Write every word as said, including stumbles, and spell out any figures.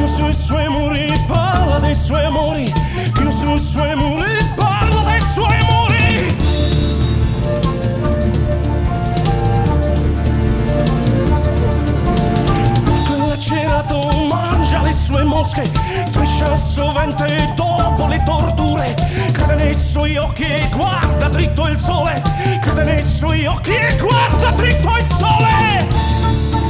sui suoi muri parla dei suoi amori, chiuso sui suoi muri parla dei suoi amori. Sporco e lacerato mangia le sue mosche, striscia il sovente dopo le torture, crede nei suoi occhi e guarda dritto il sole, crede nei suoi occhi e guarda dritto il sole.